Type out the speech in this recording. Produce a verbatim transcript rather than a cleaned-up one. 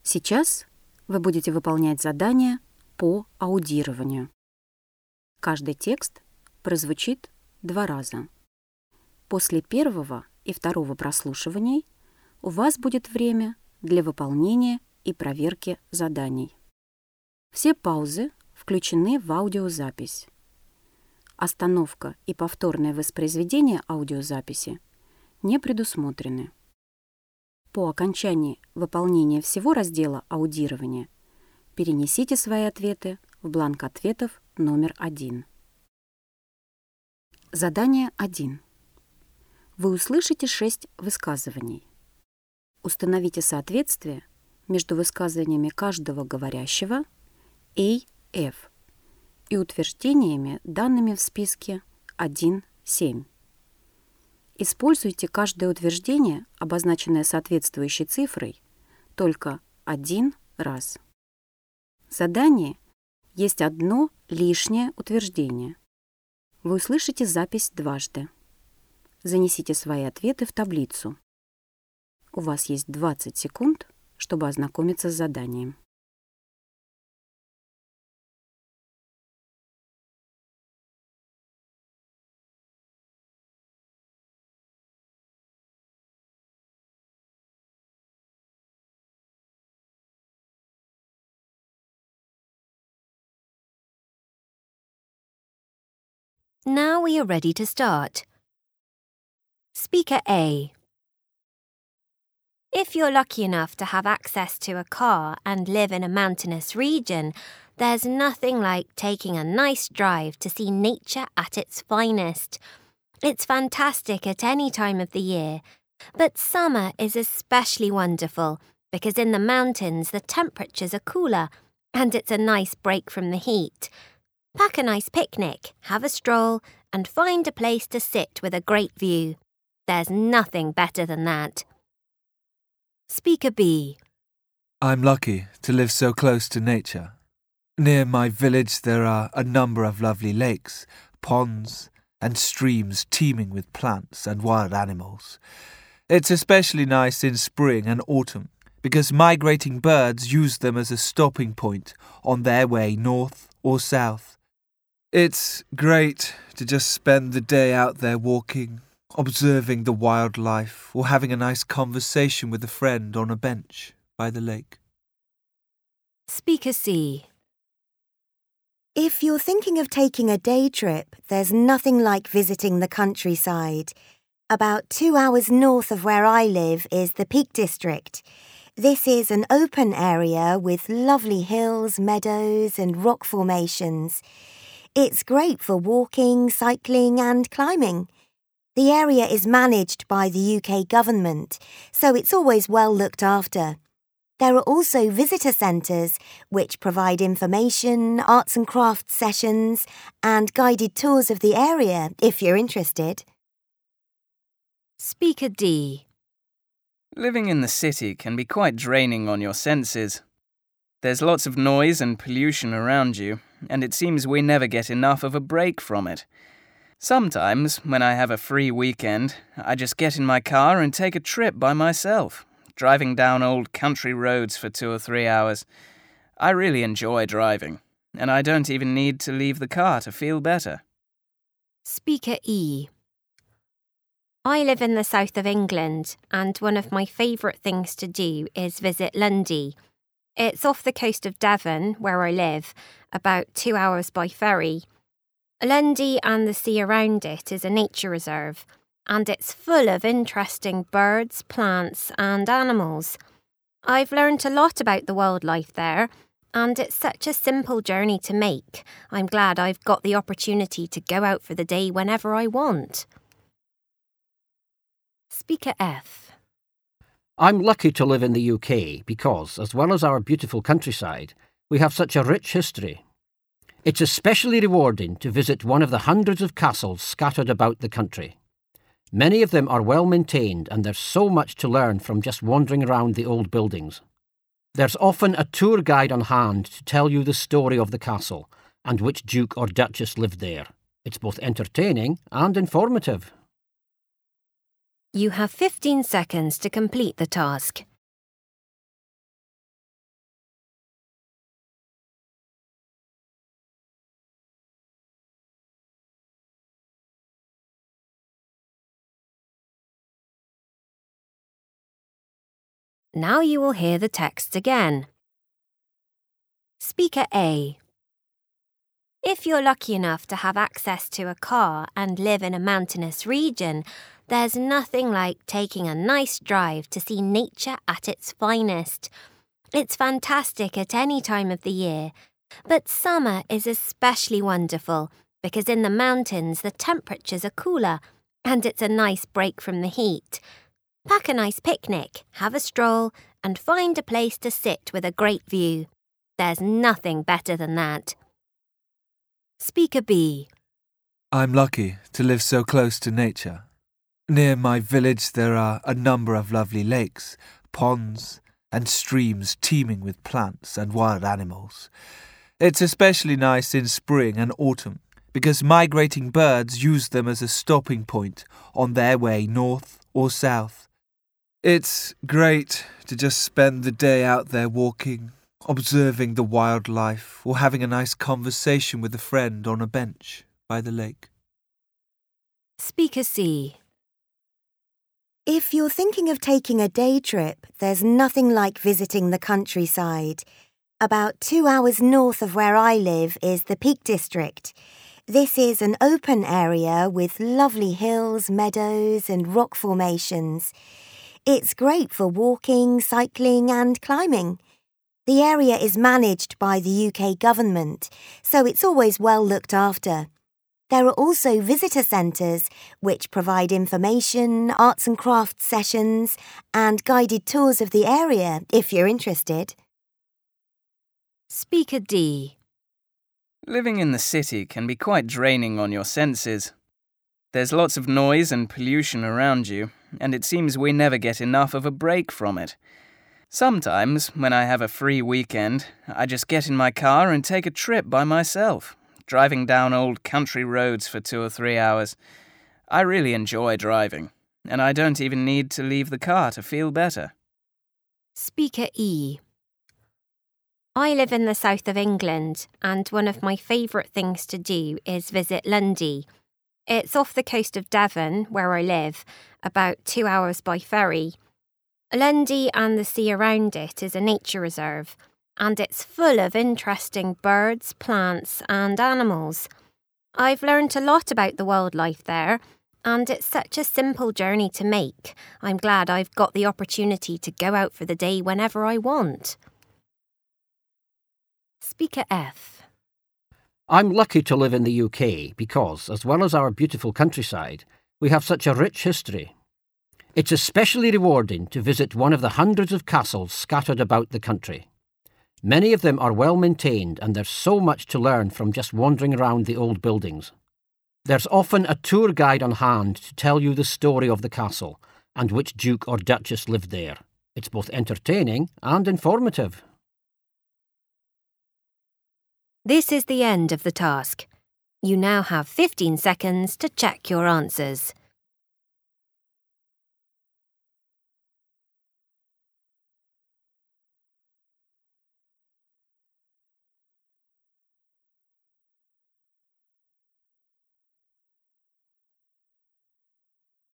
Сейчас вы будете выполнять задание по аудированию. Каждый текст прозвучит два раза. После первого и второго прослушиваний у вас будет время для выполнения и проверки заданий. Все паузы включены в аудиозапись. Остановка и повторное воспроизведение аудиозаписи не предусмотрены. По окончании выполнения всего раздела аудирования перенесите свои ответы в бланк ответов номер один. Задание один. Вы услышите шесть высказываний. Установите соответствие между высказываниями каждого говорящего A F и утверждениями, данными в списке один семь. Используйте каждое утверждение, обозначенное соответствующей цифрой, только один раз. В задании есть одно лишнее утверждение. Вы услышите запись дважды. Занесите свои ответы в таблицу. У вас есть двадцать секунд, чтобы ознакомиться с заданием. Now we are ready to start. Speaker A. If you're lucky enough to have access to a car and live in a mountainous region, there's nothing like taking a nice drive to see nature at its finest. It's fantastic at any time of the year, but summer is especially wonderful because in the mountains the temperatures are cooler and it's a nice break from the heat. Pack a nice picnic, have a stroll, and find a place to sit with a great view. There's nothing better than that. Speaker B. I'm lucky to live so close to nature. Near my village there are a number of lovely lakes, ponds, and streams teeming with plants and wild animals. It's especially nice in spring and autumn because migrating birds use them as a stopping point on their way north or south. It's great to just spend the day out there walking, observing the wildlife, or having a nice conversation with a friend on a bench by the lake. Speaker C. If you're thinking of taking a day trip, there's nothing like visiting the countryside. About two hours north of where I live is the Peak District. This is an open area with lovely hills, meadows, and rock formations. It's great for walking, cycling, and climbing. The area is managed by the U K government, so it's always well looked after. There are also visitor centres which provide information, arts and crafts sessions, and guided tours of the area if you're interested. Speaker D. Living in the city can be quite draining on your senses. There's lots of noise and pollution around you, and it seems we never get enough of a break from it. Sometimes, when I have a free weekend, I just get in my car and take a trip by myself, driving down old country roads for two or three hours. I really enjoy driving, and I don't even need to leave the car to feel better. Speaker E. I live in the south of England, and one of my favourite things to do is visit Lundy. It's off the coast of Devon, where I live, about two hours by ferry. Lundy and the sea around it is a nature reserve, and it's full of interesting birds, plants, and animals. I've learnt a lot about the wildlife there, and it's such a simple journey to make. I'm glad I've got the opportunity to go out for the day whenever I want. Speaker F. I'm lucky to live in the U K because, as well as our beautiful countryside, we have such a rich history. It's especially rewarding to visit one of the hundreds of castles scattered about the country. Many of them are well maintained, and there's so much to learn from just wandering around the old buildings. There's often a tour guide on hand to tell you the story of the castle and which duke or duchess lived there. It's both entertaining and informative. You have fifteen seconds to complete the task. Now you will hear the texts again. Speaker A. If you're lucky enough to have access to a car and live in a mountainous region, there's nothing like taking a nice drive to see nature at its finest. It's fantastic at any time of the year, but summer is especially wonderful because in the mountains the temperatures are cooler and it's a nice break from the heat. Pack a nice picnic, have a stroll, and find a place to sit with a great view. There's nothing better than that. Speaker B. I'm lucky to live so close to nature. Near my village there are a number of lovely lakes, ponds, and streams teeming with plants and wild animals. It's especially nice in spring and autumn because migrating birds use them as a stopping point on their way north or south. It's great to just spend the day out there walking, observing the wildlife, or having a nice conversation with a friend on a bench by the lake. Speaker C. If you're thinking of taking a day trip, there's nothing like visiting the countryside. About two hours north of where I live is the Peak District. This is an open area with lovely hills, meadows and rock formations. It's great for walking, cycling and climbing. The area is managed by the U K government, so it's always well looked after. There are also visitor centres which provide information, arts and crafts sessions and guided tours of the area if you're interested. Speaker D. Living in the city can be quite draining on your senses. There's lots of noise and pollution around you, and it seems we never get enough of a break from it. Sometimes, when I have a free weekend, I just get in my car and take a trip by myself, driving down old country roads for two or three hours. I really enjoy driving, and I don't even need to leave the car to feel better. Speaker E. I live in the south of England, and one of my favourite things to do is visit Lundy. It's off the coast of Devon, where I live, about two hours by ferry. Lundy and the sea around it is a nature reserve, and it's full of interesting birds, plants and animals. I've learnt a lot about the wildlife there, and it's such a simple journey to make. I'm glad I've got the opportunity to go out for the day whenever I want. Speaker F. I'm lucky to live in the U K because, as well as our beautiful countryside, we have such a rich history. It's especially rewarding to visit one of the hundreds of castles scattered about the country. Many of them are well maintained and there's so much to learn from just wandering around the old buildings. There's often a tour guide on hand to tell you the story of the castle and which duke or duchess lived there. It's both entertaining and informative. This is the end of the task. You now have fifteen seconds to check your answers.